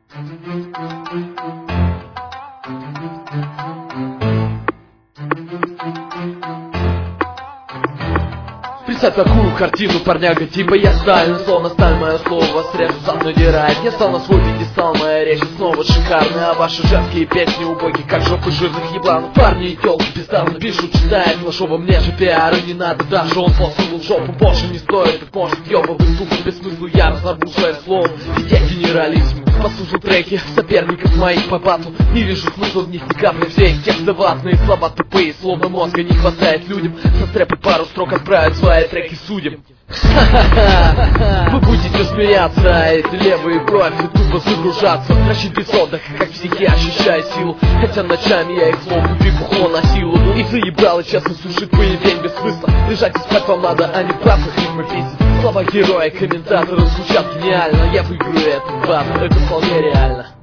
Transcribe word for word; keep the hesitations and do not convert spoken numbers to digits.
Представь такую картину, парняга, типа я Сталин. Словно сталь, мое слово срежется, но дирает. Я стал на свой пьедестал, моя речь снова шикарная. А ваши женские песни убоги, как жопы жирных ебланов. Парни и тёлки бездарно пишут, читают флешово. Мне же пиара не надо, даже он посунул жопу. Больше не стоит, так может ёбовый тупо. Без смысла я разорву свое слово. Я генералиссим, послушал треки соперников моих по батлу. Не вижу смысла в них ни капли, все их тексты ватные. Слова тупые, словно мозга не хватает людям. Состряпать пару строк, отправить свои треки судим. Вы будете смеяться, а эти левые брови тупо загружаться. Дрочить без отдыха, как психи, ощущая силу. Хотя ночами я их словно бухло на силу. И заебало, честно, сушить поедень без смысла. Лежать и спать вам надо, а не правда рифмы писать. Слова героя, комментаторы звучат гениально. Я выиграю эту батл, это вполне реально.